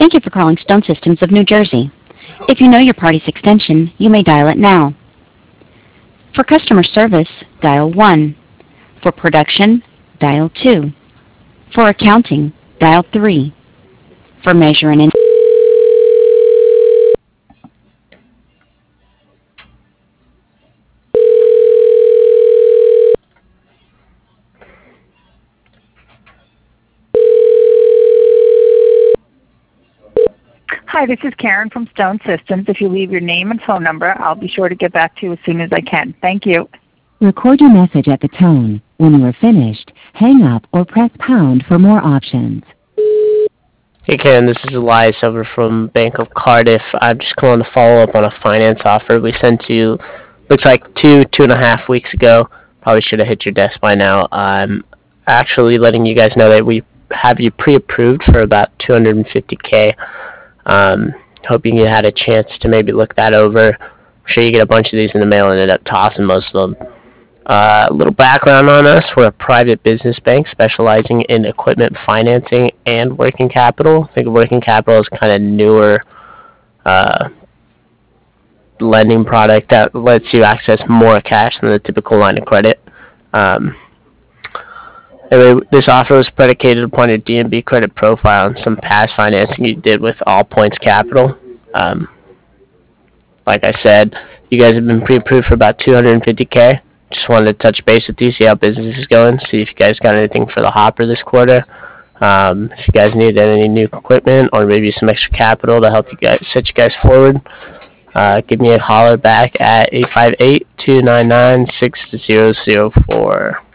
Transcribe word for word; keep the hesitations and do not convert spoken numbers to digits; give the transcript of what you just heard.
Thank you for calling Stone Systems of New Jersey. If you know your party's extension, you may dial it now. For customer service, dial one. For production, dial two. For accounting, dial three. For measure and in- Hi, this is Karen from Stone Systems. If you leave your name and phone number, I'll be sure to get back to you as soon as I can. Thank you. Record your message at the tone. When you are finished, hang up or press pound for more options. Hey Ken, this is Elias over from Bank of Cardiff. I'm just calling to follow up on a finance offer we sent to you. Looks like two, two and a half weeks ago. Probably should have hit your desk by now. I'm actually letting you guys know that we have you pre-approved for about two hundred fifty K. Um, hoping you had a chance to maybe look that over. I'm sure you get a bunch of these in the mail and end up tossing most of them. Uh, a little background on us. We're a private business bank specializing in equipment financing and working capital. I think working capital is kind of newer uh, lending product that lets you access more cash than the typical line of credit. Um, anyway, this offer was predicated upon your D and B credit profile and some past financing you did with All Points Capital. Um, like I said, you guys have been pre-approved for about two hundred fifty K. Just wanted to touch base with you, see how business is going, see if you guys got anything for the hopper this quarter. Um, if you guys need any new equipment or maybe some extra capital to help you guys set you guys forward, uh, give me a holler back at eight five eight, two nine nine, six zero zero four.